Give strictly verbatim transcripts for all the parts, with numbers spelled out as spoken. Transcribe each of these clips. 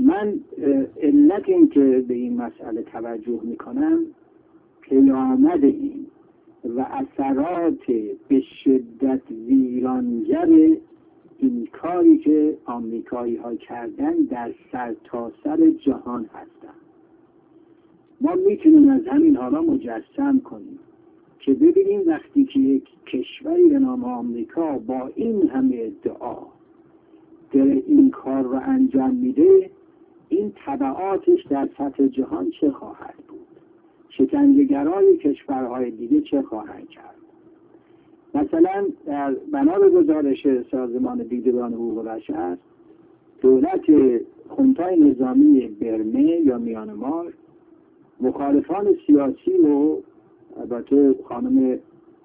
من علت این که به این مسئله توجه میکنم پیامد این و اثرات به شدت ویرانگر این کاری که آمریکایی ها کردن در سرتاسر جهان هستن. ما میتونیم از همین حالا مجسم کنیم که ببینیم وقتی که یک کشوری به نام آمریکا با این همه ادعا داره این کار رو انجام میده، این تبعاتش در سطح جهان چه خواهد بود؟ شکنجه‌گرای کشورهای دیگه چه خواهند کرد؟ مثلا در بنا به گزارش سازمان دیدبان حقوق بشر، دولت خونتای نظامی برمه یا میانمار مخالفان سیاسی رو، البته خانم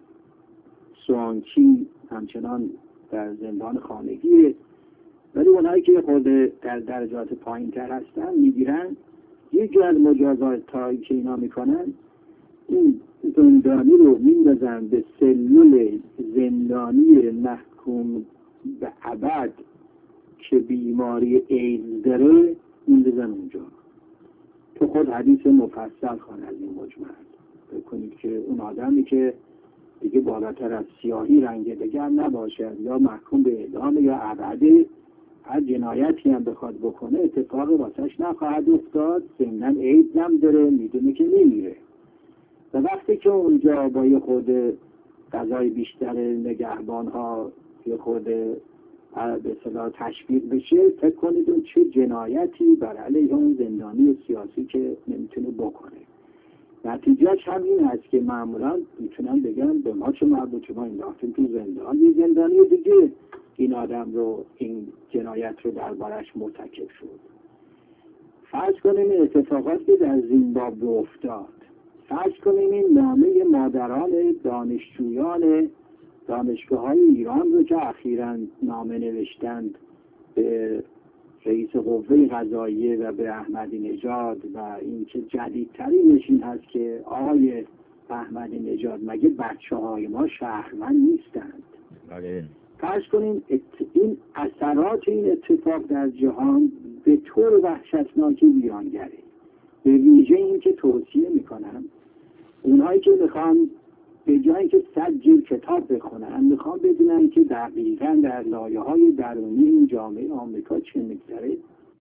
سوانچی همچنان در زندان خانگیه، ولی اونایی که خود در درجات پایین تر هستن میگیرن. یکی از مجازات هایی که اینا میکنن این زندانی رو میندازن به سلول زندانی محکوم به ابد که بیماری ایدز داره، میندازن اونجا. تو خود حدیث مفصل خوان از این مجمل بکنید که اون آدمی که دیگه بالاتر از سیاهی رنگ دگر نباشد یا محکوم به اعدام یا ابده، هر جنایتی هم بخواد بکنه اتفاق واسش نخواهد افتاد. ضمناً ایدز هم داره، میدونه که نمیره. و وقتی که اونجا با یه خود قضای بیشتر نگهبان ها یه خود به اصطلاح تشویق بشه، فکر کنید اون چه جنایتی بر علیه اون زندانی سیاسی که نمیتونه بکنه. نتیجهش هم این هست که معمولا میتونن بگن به ما چه مربوطه، ما انداختیم تو زندان، یه زندانی دیگه این آدم رو این جنایت رو دربارش مرتکب شد. فرض کنیم این اتفاقات که در زیمبابوه افتاد، فرض کنیم این نامه مادران دانشجویان دانشگاه‌های ایران رو که اخیراً نامه نوشتند به رئیس قوه قضاییه و به احمدی نژاد و این که جدیدترینش این هست که آقای احمدی نژاد مگه بچه های ما شهروند نیستند؟ بله. فرض کنیم این اثرات این اتفاق در جهان به طور وحشتناکی ویرانگره. به ویژه این که توصیه میکنم اونهایی که میخوان به جایی که صد جلد کتاب بخونن، میخوان بدونن که دقیقاً در لایه‌های درونی این جامعه آمریکا چه میگذره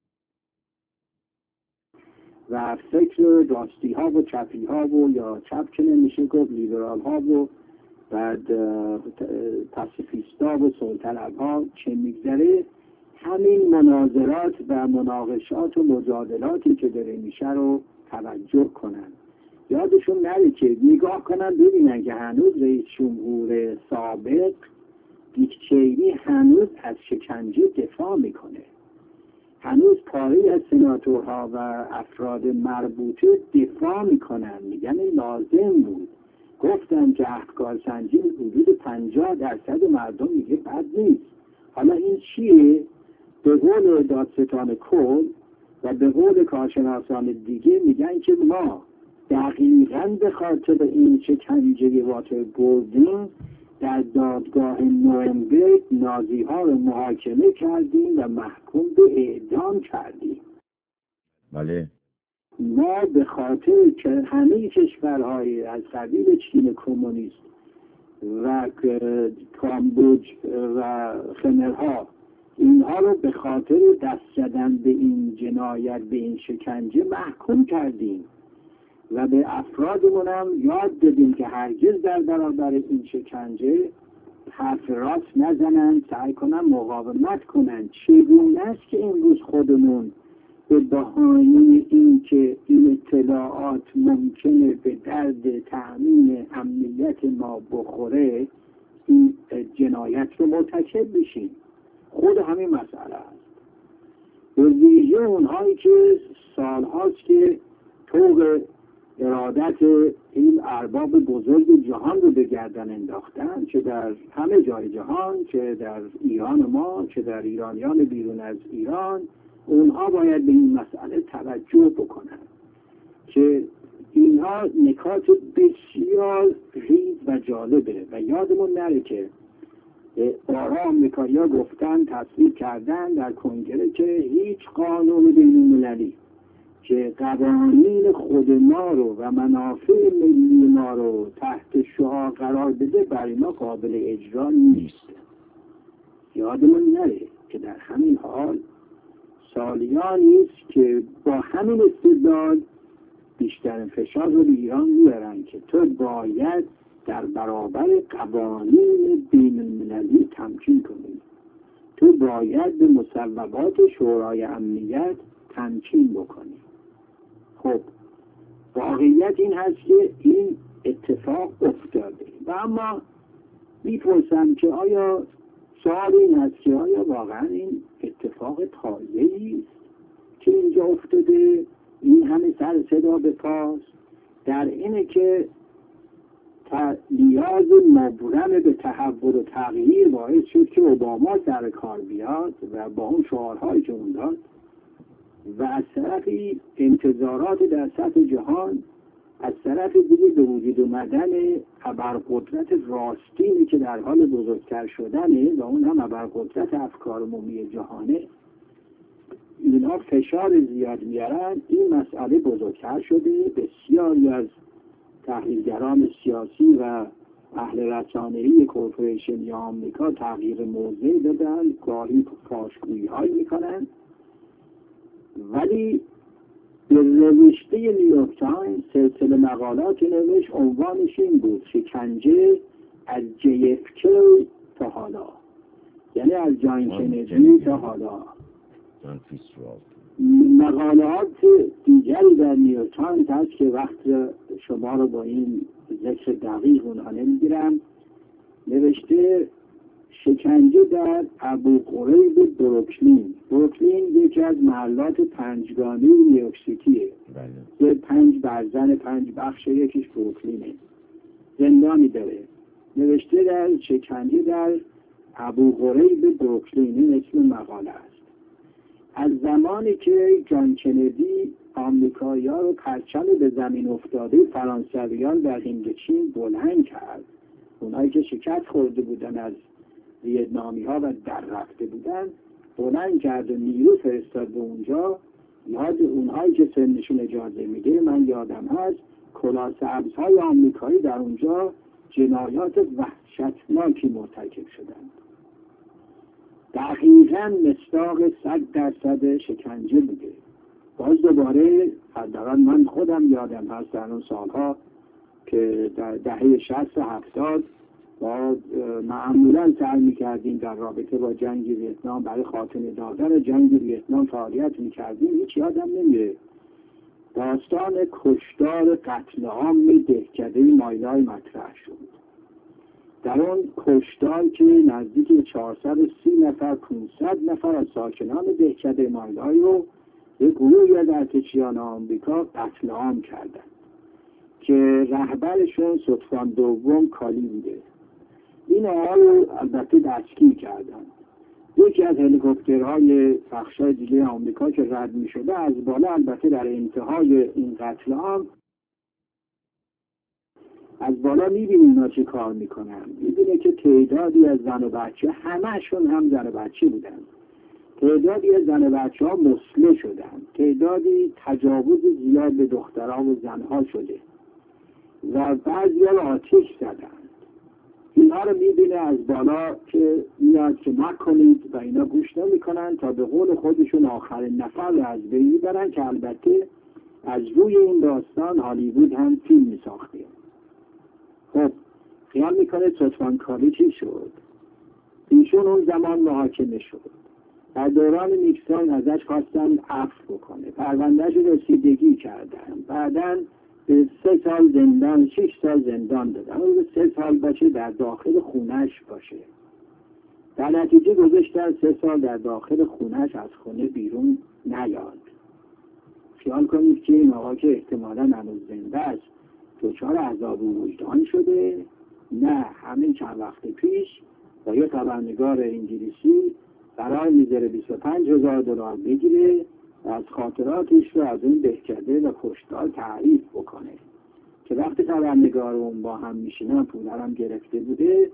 و فکر راستی ها و چپی ها و یا چپ که نمیشه گفت لیبرال ها و بعد پاسیفیست ها و سلطنت ها چه میگذره، همین مناظرات و مناقشات و مجادلاتی که داره میشه رو توجه کنن. یادشون نره که نگاه کنن ببینن که هنوز رئیس جمهور سابق دیک چینی هنوز از شکنجه دفاع میکنه. هنوز پاره از سناتورها و افراد مربوطه دفاع میکنن، میگن این لازم بود. گفتن که افکار سنجی حدود پنجاه درصد مردم میگه بد نیست. حالا این چیه؟ به قول دادستان کل و به قول کارشناسان دیگه میگن که ما دقیقاً به خاطر این شکنجه واتر بردیم در دادگاه نورنبرگ نازی ها رو محاکمه کردیم و محکوم به اعدام کردیم. بله. ما به خاطر که همه کشورهای از قبیل چین کمونیست و کامبوج و خمرها اینها رو به خاطر دست زدن به این جنایت، به این شکنجه محکوم کردیم و به افرادمون هم یاد دادیم که هرگز در برابر این شکنجه حرف راست نزنن، سعی کنن مقاومت کنن. چگونه است که امروز خودمون به بهانه این که این اطلاعات ممکنه به درد تأمین امنیت ما بخوره این جنایت رو مرتکب بشیم؟ خود همین مسئله است. به ویژه اونهایی که سالهاست که طوق ارادت این ارباب بزرگ جهان رو به گردن انداختن، چه در همه جای جهان، چه در ایران ما، چه در ایرانیان بیرون از ایران، اونها باید به این مسئله توجه بکنن که اینها نکات بسیار ریز و جالبه و یادمون نره که بارها آمریکایی‌ها گفتن، تصویب کردن در کنگره که هیچ قانون بین‌المللی که قوانین خود ما رو و منافع ملی ما رو تحت شعاع قرار بده برای ما قابل اجرا نیست. یادمون نره که در همین حال سالیانی است که با همین استدلال بیشتر فشار رو به ایران میارن که تو باید در برابر قوانین بین المللی تمکین کنی، تو باید به مصوبات شورای امنیت تمکین بکنی. خب واقعیت این هست که این اتفاق افتاده و اما میپرسم که آیا سوال این هست که آیا واقعا این اتفاق تازه‌ای است که اینجا افتاده؟ این همه سر صدا به پاس در اینه که نیاز مبرم به تحول و تغییر باعث شد که اوباما سر کار بیاد و با اون شعارهایی که اون داد و از طرفی انتظارات در سطح جهان، از طرف دیگه به وجود اومدن ابرقدرت راستینی که در حال بزرگتر شدنه و اون هم ابرقدرت افکار عمومی جهانه، اینا فشار زیاد میارن. این مسئله بزرگتر شده. بسیاری از تحلیلگران سیاسی و اهل رسانه‌ای کورپوریشن یا آمریکا تغییر موضع دادن، گاهی پاشگویی هایی میکنن، ولی به نوشته نیویورک تایمز سلسله مقالات نوشت عنوانش این بود: شکنجه از جی اف کی تا حالا، یعنی از جان کندی تا حالا. مقالات دیگری در نیویورک تایمز هست که وقت شما رو با این ذکر دقیق اونها نمیگیرم. نوشته شکنجه در ابو غریب بروکلین. بروکلین یکی از محلات پنجگانه نیویورک سیتیه. بله. پنج برزن پنج بخش، یکیش بروکلینه. زندانی داره. نوشته در شکنجه در ابو غریب بروکلین. این اسم مقاله است. از زمانی که جان کندی آمریکایی‌ها رو پرچم به زمین افتاده فرانسویان در هندوچین بلند کرد، اونایی که شکست خورده بودن از ویتنامی ها و در رفته بودن بلند کرد و نیرو فرستاد به اونجا. یاد اونهایی که سنشون اجازه میده من یادم هست کلاه سبزهای آمریکایی در اونجا جنایات وحشتناکی مرتکب شدند. دقیقاً مصداق صد درصد شکنجه بوده. باز دوباره حداقل من خودم یادم هست در اون سالها که در دهه شصت هفتاد با معمولاً سعی می‌کردیم در رابطه با جنگ ویتنام برای خاتمه دادن جنگ ویتنام فعالیت می‌کردیم. هیچ یادم نمیره داستان کشتار قتل عام دهکده مایلای مطرح شد. در اون کشتار که نزدیک چهارصد و سی نفر پانصد نفر از ساکنان دهکده مایلای رو به گروهی از ارتشیان آمریکا قتل عام کردند که رهبرشون ستفان دوم کالی بوده. این آقا رو البته دستگیر کردن. یکی از هلیکوپترهای بخشای دیگه آمریکا که رد می شده از بالا، البته در انتهای این قتل عام از بالا میبینی اینا چه کار میکنن. میبینه که تعدادی از زن و بچه، همهشون هم زن و بچه بودن، تعدادی از زن و بچه ها مسلح شدن، تعدادی تجاوز زیاد به دختران و زنها شده و بعضی ها رو آتش زدن. اینها رو میبینه از بالا که میاد که نکنید و اینا گوش نمیکنن تا به قول خودشون آخرین نفر رو از بین میبرن، که البته از روی این داستان هالیوود هم فیلم میساخته. خب خیال میکنه ستفان کالی چی شد؟ ایشون اون زمان محاکمه شد. در دوران نیکسون ازش خواستن عفو بکنه، پروندهش رسیدگی کردن، بعداً به سه سال زندان، شش سال زندان دادن. اون به سه سال باشه در داخل خونش باشه. در نتیجه گذاشتن سه سال در داخل خونش از خونه بیرون نیاد. خیال کنید که این آقا که احتمالاً هنوز زنده است دچار عذاب وجدان شده؟ نه، همین چند وقت پیش با یه خبرنگار انگلیسی قرار میذاره بیست و پنج هزار دلار بگیره و از خاطراتش رو از این دهکده و کشتار تعریف بکنه. که وقتی خبرنگار اون با هم میشینن، پول هم گرفته بوده،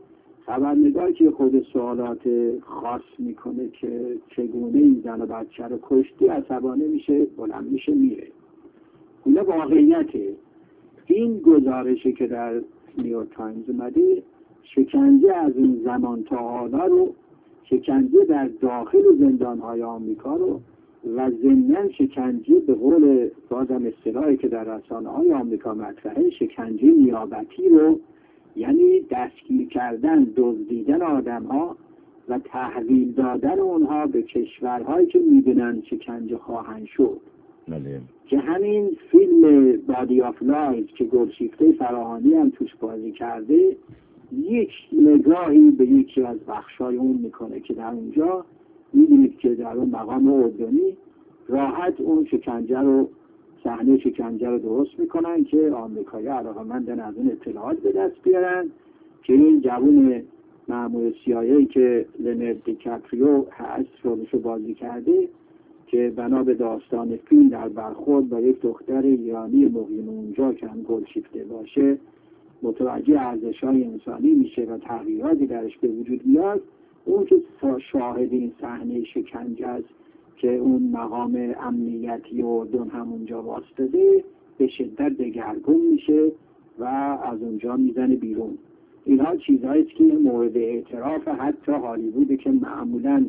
خبرنگار که خود سوالات خاص میکنه که چگونه این زن و بچه رو کشتی، عصبانه میشه، بلند میشه میره. اون واقعیته. این گزارشی که در نیویورک تایمز اومده، شکنجه از اون زمان تا حالا رو، شکنجه در داخل زندان‌های آمریکا رو و ضمناً شکنجه به قول بازم اصطلاحی که در رسانه‌های آمریکا مطرحه، شکنجه نیابتی رو، یعنی دستگیر کردن، دزدیدن آدم‌ها و تحویل دادن اونها به کشورهایی که می‌دونن شکنجه خواهند شد. بله. که همین فیلم بادی آف لایز که گلشیفته فراهانی هم توش بازی کرده، یک نگاهی به یکی از بخشای اون میکنه که در اونجا می‌بینید که در اون مقام اردنی راحت اون شکنجه رو، صحنه شکنجه رو درست میکنن که آمریکایی علاقه‌مندن از اون اطلاعات به دست بیارن که این جوون مأمور سی‌آی‌ای که لئوناردو دیکاپریو هست رو بازی کرده، که بنا به داستان فیلم در برخورد با یک دختر ایرانی مقیم اونجا که هم گلشیفته باشه متوجه ارزش‌های انسانی میشه و تغییراتی درش به وجود میاد. اون که شاهد این صحنه شکنجه است که اون مقام امنیتی اردن همونجا واسطه، به شدت دگرگون میشه و از اونجا میزنه بیرون. اینها چیزهایی که مورد اعتراف حتی هالیوود که معمولاً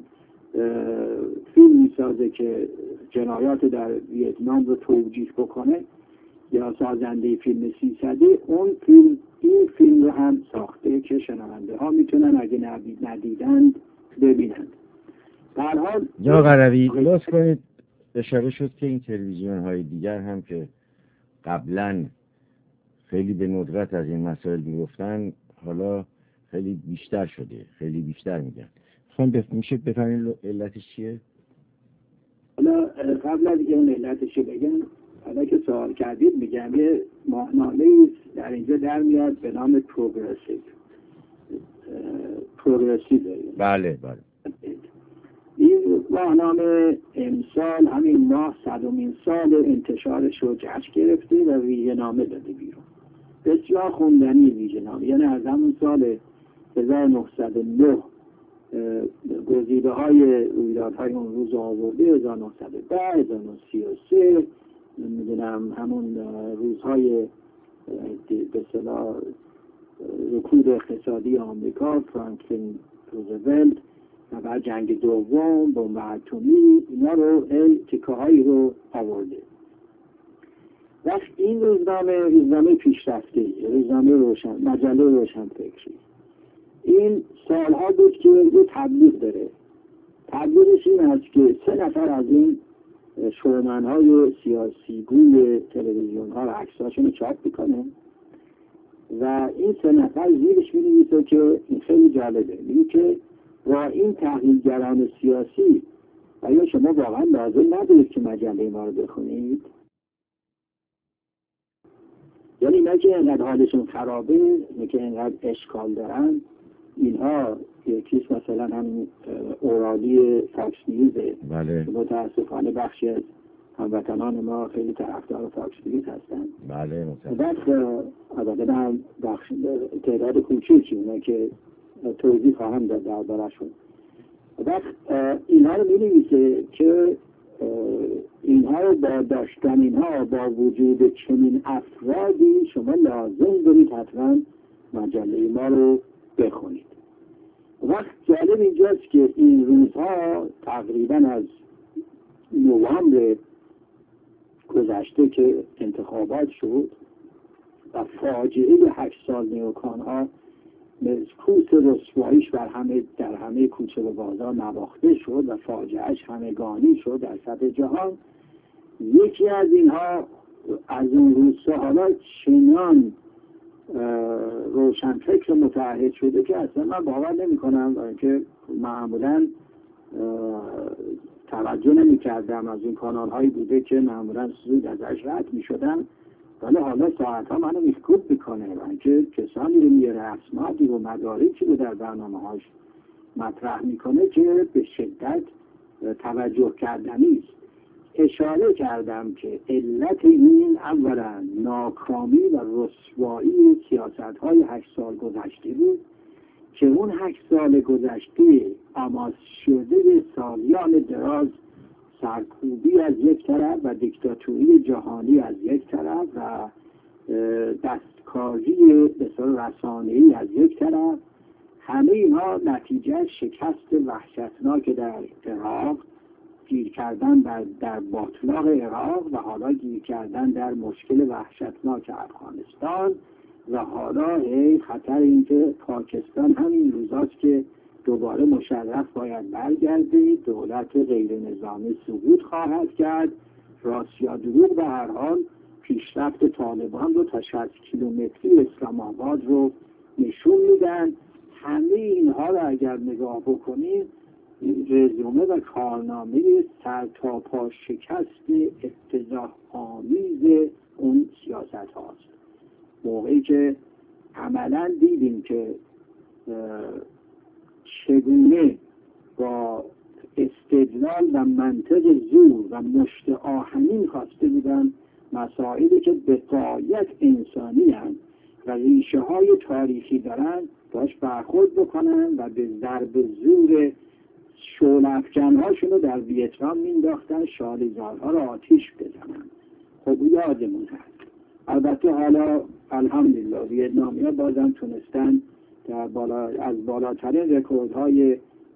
فیلم میسازه که جنایات در ویتنام رو توجیه بکنه، یا سازنده فیلم سیصده، اون فیلم این فیلم رو هم ساخته که شنونده ها میتونن اگه ندیدند ببینند. در حال یا قروی لطف کنید، اشاره شد که این تلویزیون های دیگر هم که قبلا خیلی به ندرت از این مسائل میگفتن، حالا خیلی بیشتر شده، خیلی بیشتر میگن. خواهیم بف... میشه بفهمین علتش چیه؟ حالا قبل از اینکه اون علتش بگم، حالا که سوال کردید میگم یه ماهنامه در اینجا در میاد به نام پروگرسیو. پروگرسیو بله بله. این ماهنامه امسال همین ماه صدومین سال انتشارش رو جشن گرفته و ویژه‌نامه داده بیرون. بسیار خوندنی ویژه‌نامه، یعنی از همون سال هزار و نهصد و نه گزیده های رویدادهای اون روز آورده، هزار و نهصد و ده، هزار و نهصد و سی و سه، نمیدونم همون روزهای به اصطلاح رکود اقتصادی آمریکا، فرانکلین روزولت و بعد جنگ دوم، بمب اتمی، اینا رو تیکه هایی رو آورده. وقت این روزنامه روزنامه پیشرفته، روزنامه روشن، مجله روشن فکری، این سالها بود که یه تبلیغ داره. تبلیغش این است که سه نفر از این شومنهای سیاسی گوی تلویزیون ها و عکساشون رو چاپ میکنه و این سه نفر زیرش می‌نویسه که این خیلی جالبه، میگه که با این تحلیلگران سیاسی آیا شما واقعا لازم ندارید که مجله ما رو بخونید؟ یعنی نه که اینقدر حالشون خرابه، نه که اینقدر اشکال دارن، اینها یکیش مثلا هم اورادی فاکس نیوزه، بله. متاسفانه بخشی از هموطنان ما خیلی طرفدار فاکس نیوز هستن. بله متاسفانه. بعد البته هم بخش تعداد کوچیکی اونا که توضیح خواهم داد درباره‌شون. بعد اینها رو می‌نویسه که اینها رو با داشتن اینها با وجود چنین افرادی شما لازم دارید حتما مجله ما رو بخونید. وقت جالب اینجاست که این روزها تقریبا از نوامبر گذشته که انتخابات شد و فاجعه هشت سال نیوکان ها کوس رسواییش بر همه در همه کوچه و بازار نواخته شد و فاجعهش همگانی شد در سطح جهان، یکی از اینها از اون روزها حالا چنان روشنفکر متعهد شده که اصلا من باور نمی کنم که معمولا توجه نمی کردم. از این کانال هایی بوده که معمولا زود ازش رد می شدم، ولی حالا ساعت ها منو میخکوب میکنه و اینکه کسانی رو میاره اسنادی و مدارکی رو در برنامه هاش مطرح میکنه که به شدت توجه کردنی است. اشاره کردم که علت این اولا ناکامی و رسوایی سیاست های هشت سال گذشته بود که اون هشت سال گذشته آماس شده سالیان دراز سرکوبی از یک طرف و دیکتاتوری جهانی از یک طرف و دستکاری بسیار رسانه‌ای از یک طرف، همه اینها نتیجه شکست وحشتناک در عراق، گیر کردن در, در باطلاق عراق و حالا گیر کردن در مشکل وحشتناک افغانستان و حالا خطر اینکه پاکستان همین روزاست که دوباره مشرف باید برگرده، دولت غیر نظامی سقوط خواهد کرد. راست یا دروغ به هر حال پیشرفت طالبان رو تا شصت کیلومتری اسلام آباد رو نشون میدن. همه اینها رو اگر نگاه بکنیم رزومه و کارنامه سر تا پا شکست افتضاح آمیز اون سیاست هاست. موقعی که عملا دیدیم که چگونه با استدلال و منطق زور و مشت آهنین خواسته بودن مسائلی که به غایت انسانی هستند و ریشه های تاریخی دارن باش برخورد بکنن و به ضرب زور شعله‌افکن هاشون رو در ویتنام مینداختن، شالیزارها رو آتیش بزنن. خب یادمون هست. البته حالا الحمدلله ویتنامی ها بازم تونستن در بالا از بالاترین رکوردهای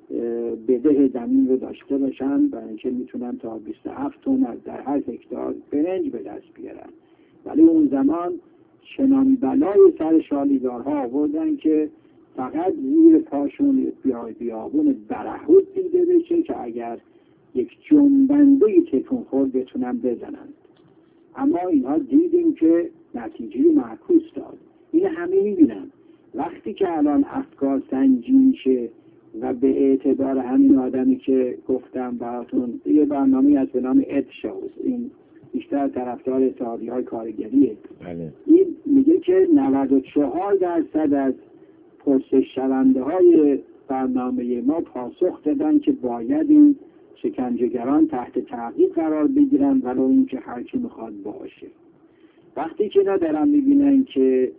بده زمین رو داشته باشن، برای اینکه میتونن تا بیست و هفت تن در هر هکتار برنج به دست بیارن. ولی اون زمان چنان بلای سر شالیدارها آوردن که فقط زیر پاشون بیابون برهوت دیده بشه که اگر یک جنبنده تکون خورد بتونن بزنن. اما اینها دیدیم که نتیجه معکوس داد. این همه میبینن وقتی که الان افکار سنجی میشه و به اعتبار همین آدمی که گفتم براتون یه برنامه از به نام اد شوز، این بیشتر طرفدار اتحادیه‌های کارگریه، بله. این میگه که نود و چهار درصد از پرسش شونده های برنامه ما پاسخ دادن که باید این شکنجهگران تحت تعقیب قرار بگیرن ولو اینکه هر کی میخواد باشه. وقتی که اینا دارن میبینن که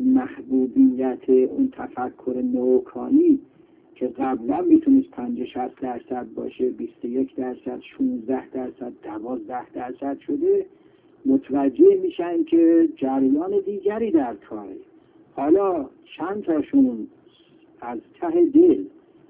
محبوبیت اون تفکر نوکانی که قبلا میتونست پنجاه شصت درصد باشه، بیست و یک درصد، شانزده درصد، دوازده درصد شده، متوجه میشن که جریان دیگری در کاره. حالا چند تاشون از ته دل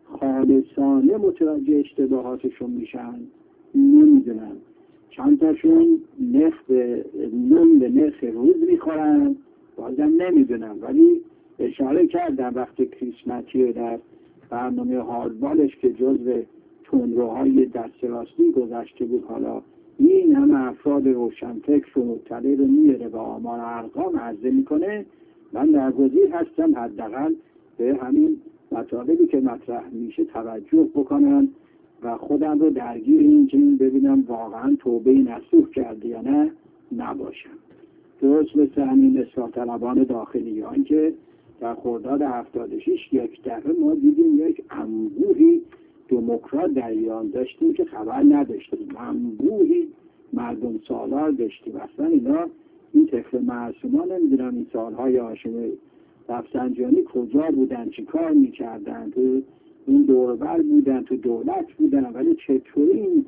خالصانه متوجه اشتباهاتشون میشن نمیدونن، چند تاشون نخ به نون به نخ روز میخورن بازم نمیدونن. ولی اشاره کردم وقتی کریسمتی در برنامه هاردبالش که جزو تندروهای دست راستی گذشته بود، حالا این همه افراد روشنفکر و مطلع رو میاره و آمار ارقام عرضه میکنه. من در گزیر هستم حداقل به همین مطالبی که مطرح میشه توجه بکنم و خودم رو درگیر این که ببینم واقعا توبه نصوح کرده یا نه نباشم. درست مثل همین اصلاح طلبان داخلیان که در خرداد هفتاد و شش یک دفعه ما دیدیم یک انبوهی دموکرات در ایران داشتیم که خبر نداشتیم، انبوهی مردم سالار داشتیم. اصلا اینا این طفل معصومان نمیدونم این سالهای هاشم رفسنجانی کجا بودن، چی کار میکردن، تو این دوربر بودن، تو دولت بودن، ولی چطوری این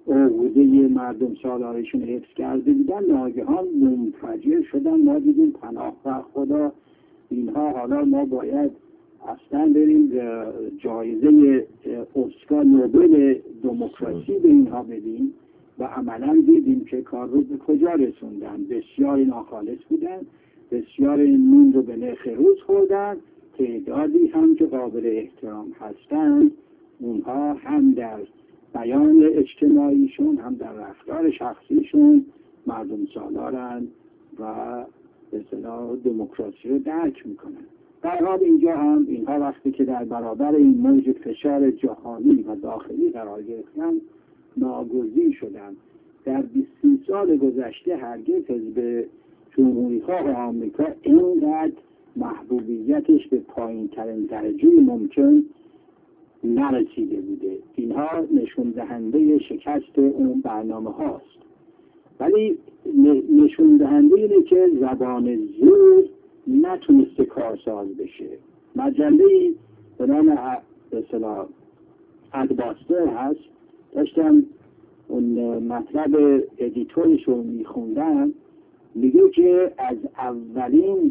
عقوده مردم سالارشون حفظ کرده بودن ناگهان منفجر شدن. ما دیدیم پناه و خدا اینها. حالا ما باید اصلا بریم جایزه اسکار نوبل دموکراسی به اینها بدیم و عملا دیدیم که کار رو به کجا رسوندن. بسیاری ناخالص بودن، بسیاری نون رو به نرخ روز خوردن، تعدادی هم که قابل احترام هستند اونها هم در بیان اجتماعیشون هم در رفتار شخصیشون مردم سالارن و به اصطلاح دموکراسی رو درک میکنن. در حال اینجا هم اینها وقتی که در برابر این موج فشار جهانی و داخلی قرار گرفتن ناگزیر شدن. در بیست سال گذشته هرگز حزب جمهوری‌خواه آمریکا اینقدر محبوبیتش به پایین ترین درجه ممکن نرسیده بوده. اینها نشون دهنده شکست اون برنامه هاست. ولی نشون دهنده اینه که زبان زور نتونسته کارساز بشه. مجله به نام به اصطلاح ادباستر هست، داشتم اون مطلب ادیتورش رو میخوندم، میگه که از اولین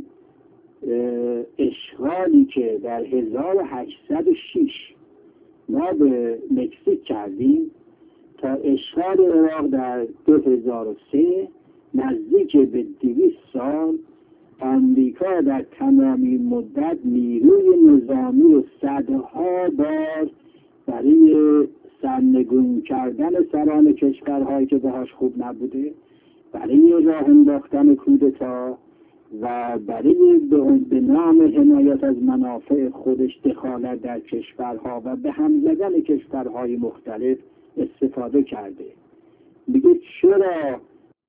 اشغالی که در هزار و هشتصد و شش ما به مکزیک کردیم تا اشغال عراق در دو هزار و سه، نزدیک به دویست سال آمریکا در تمامی مدت نیروی نظامی و صدها بار برای سرنگون کردن سران کشورهایی که باهاش خوب نبوده، برای راه انداختن کودتا و برای به نام حمایت از منافع خودش دخالت در کشورها و به هم زدن کشورهای مختلف استفاده کرده. میگه چرا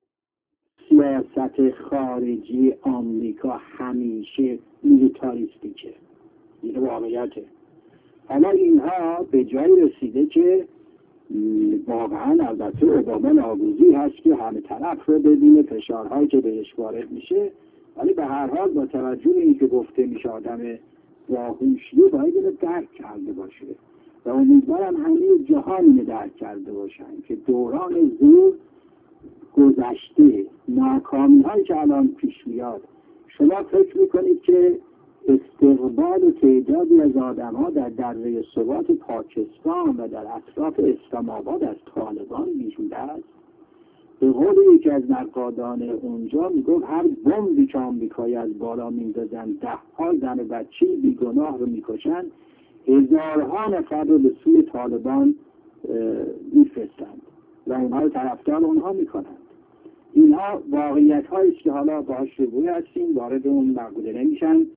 سیاست خارجی آمریکا همیشه میلیتاریستیکه؟ این واقعیته. حالا اینها به جایی رسیده که واقعا البته اوباما ناگوزی هست که همه طرف رو ببینه، فشارهایی که بهش وارد میشه، ولی به هر حال با توجه به اینکه گفته میشه آدم باهوشیه باید اینو درک کرده باشه و امیدوارم همه جهان اینو درک کرده باشن که دوران زور گذشته. ناکامی هایی که الان پیش میاد، شما فکر میکنید که استقبال تعدادی از آدم ها در دره ثبات پاکستان و در اطراف اسلام آباد از طالبان بیشوده است؟ به قول یکی از نقادان اونجا میگفت هر بمبی که آمریکایی از بالا میندازن ده ها زن و بچه بیگناه رو میکشن، هزارها نفر رو به سوی طالبان میفرستند و اونها رو طرفدار اونها میکنند. اینها واقعیت هایی که حالا باهاش روبرو هستیم، وارد اون مقوله نمیشن.